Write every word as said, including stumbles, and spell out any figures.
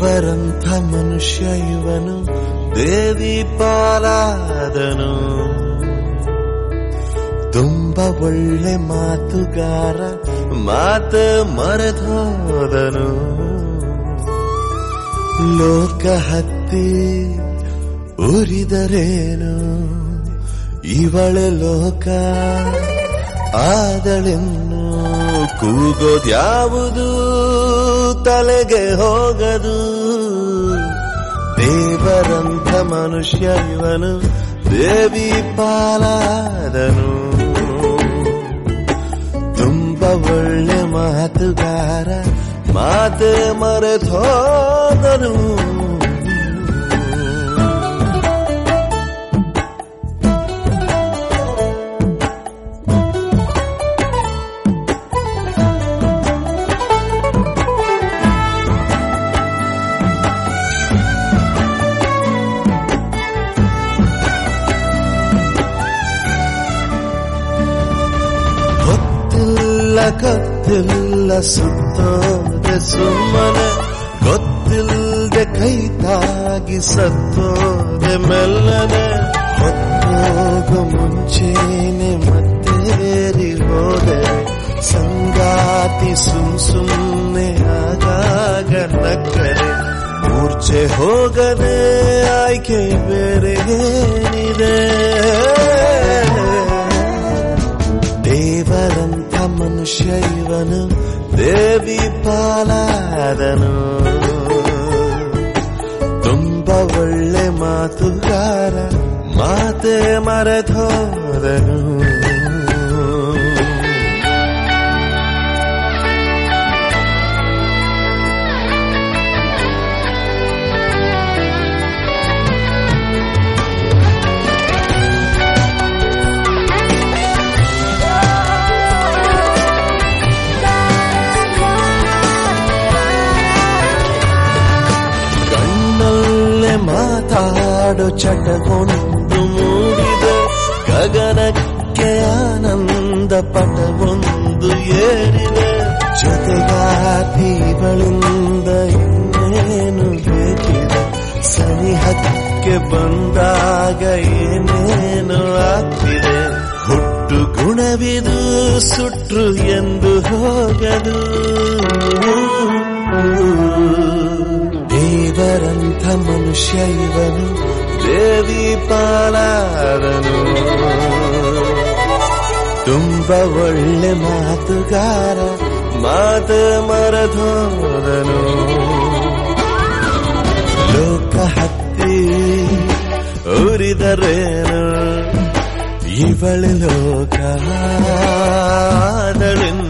ದೇವರಂಥ ಮನುಷ್ಯ ಇವನು, ದೇವಿ ಪಾಲಾದನು. ತುಂಬ ಒಳ್ಳೆ ಮಾತುಗಾರ, ಮಾತ ಮರೆತೋದನು. ಲೋಕ ಹತ್ತಿ ಉರಿದರೇನು, ಇವಳ ಲೋಕ ಆದಳೆನ್ನು. ಕೂಗೋದ್ಯಾವುದು ತಲೆಗೆ ಹೋಗದು. ದೇವರಂಥ ಮನುಷ್ಯ ಇವನು, ದೇವಿ ಪಾಲಾದನು. ತುಂಬ ಒಳ್ಳೆ ಮಾತುಗಾರ, ಮಾತೆ ಮರೆತೋದನು. ಗೊತ್ತಿಲ್ಲ ಸುತ್ತೋದೆ ಸುಮ್ಮನೆ, ಗೊತ್ತಿಲ್ಲದೆ ಕೈ ತಾಗಿ ಸತ್ತೋದೆ ಮೆಲ್ಲನೆ. ಹೊತ್ತೋಗೋ ಮುಂಚೇನೆ ಮತ್ತೇರಿ ಹೋದೆ, ಸಂಗಾತಿ ಸುಮ್ ಸುಮ್ಮನೆ ಆಗಾಗ ನಕ್ಕರೆ. ಮೂರ್ಛೆ ಹೋಗದೆ ಆಯ್ಕೆ ಬೇರೆ ಏನಿದೆ. ದೇವರಂಥ ಮನುಷ್ಯ ಇವನು, ದೇವಿ ಪಾಲಾದನು. ತುಂಬ ಒಳ್ಳೆ ಮಾತುಗಾರ, ಮಾತೆ ಮರೆತೋದನು. ಮಾತಾಡೋ ಚಟವೊಂದು ಮೂಡಿದೆ, ಗಗನಕ್ಕೆ ಆನಂದ ಪಟವೊಂದು ಏರಿದೆ. ಜೊತೆಗಾತಿಗಳಿಂದ ಇನ್ನೇನು ಬೇಕಿದೆ, ಸನಿಹಕ್ಕೆ ಬಂದಾಗ ಏನೇನು ಆಗ್ತಿದೆ. ಹುಟ್ಟು ಗುಣವಿದು ಸುಟ್ರು ಎಂದು ಹೋಗದು. ದೇವರಂಥ ಮನುಷ್ಯ ಇವನು, ದೇವಿ ಪಾಲಾದನು. ತುಂಬ ಒಳ್ಳೆ ಮಾತುಗಾರ, ಮಾತ ಮರೆತೋದನು. ಲೋಕ ಹತ್ತಿ ಉರಿದರೇನು, ಇವಳ ಲೋಕ ಆದಳೆನ್ನು.